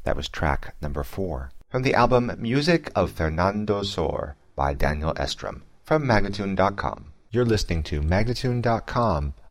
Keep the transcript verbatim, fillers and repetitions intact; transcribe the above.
That was track number four. From the album Music of Fernando Sor by Daniel Estrom from Magnatune dot com. You're listening to Magnatune dot com,